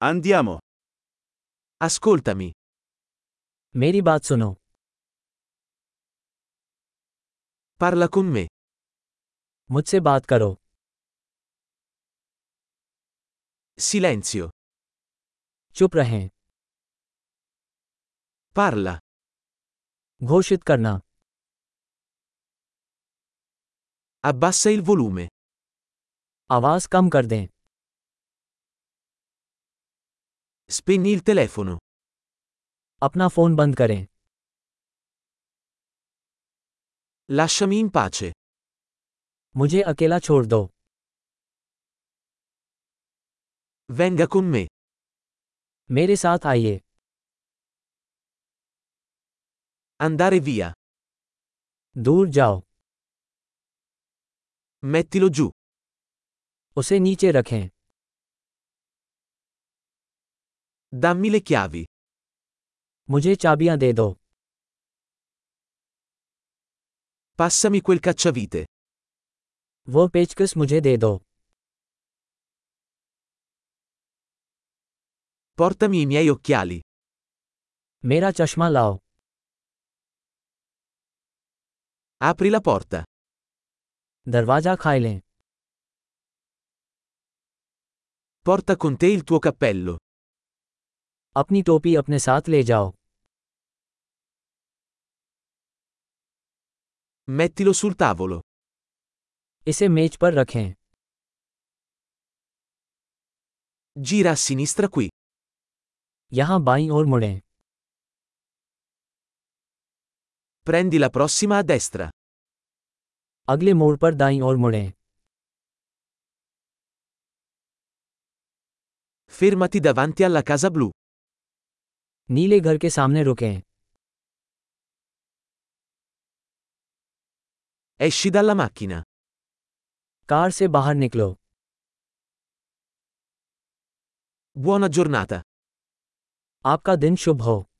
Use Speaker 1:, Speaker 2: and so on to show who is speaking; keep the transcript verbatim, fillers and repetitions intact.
Speaker 1: Andiamo.
Speaker 2: Ascoltami.
Speaker 3: मेरी बात सुनो.
Speaker 2: Parla con me.
Speaker 3: मुझसे बात करो.
Speaker 2: Silenzio.
Speaker 3: चुप रहें.
Speaker 2: Parla.
Speaker 3: घोषित करना.
Speaker 2: Abbassa il volume.
Speaker 3: आवाज कम कर दें.
Speaker 2: Spegni il telefono.
Speaker 3: अपना फोन बंद करें.
Speaker 2: Lasciami in pace.
Speaker 3: मुझे अकेला छोड़ दो.
Speaker 2: Venga con me.
Speaker 3: मेरे साथ आइए.
Speaker 2: Andare via.
Speaker 3: दूर जाओ.
Speaker 2: Mettilo giù.
Speaker 3: उसे नीचे रखें.
Speaker 2: Dammi le chiavi.
Speaker 3: मुझे चाबियां दे दो.
Speaker 2: Passami quel cacciavite.
Speaker 3: वो पेचकस मुझे दे दो.
Speaker 2: Portami i miei occhiali.
Speaker 3: मेरा चश्मा लाओ.
Speaker 2: Apri la porta.
Speaker 3: दरवाजा खाए लें.
Speaker 2: Porta con te il tuo cappello.
Speaker 3: अपनी टोपी अपने साथ ले जाओ.
Speaker 2: Mettilo sul tavolo.
Speaker 3: इसे मेज पर रखें.
Speaker 2: Gira a sinistra qui.
Speaker 3: यहाँ बाईं ओर मुड़ें.
Speaker 2: Prendi la prossima a destra.
Speaker 3: अगले मोड़ पर दाईं ओर मुड़ें.
Speaker 2: Fermati davanti alla casa blu.
Speaker 3: नीले घर के सामने रुकें.
Speaker 2: Esci dalla macchina.
Speaker 3: कार से बाहर निकलो.
Speaker 2: Buona giornata.
Speaker 3: आपका दिन शुभ हो.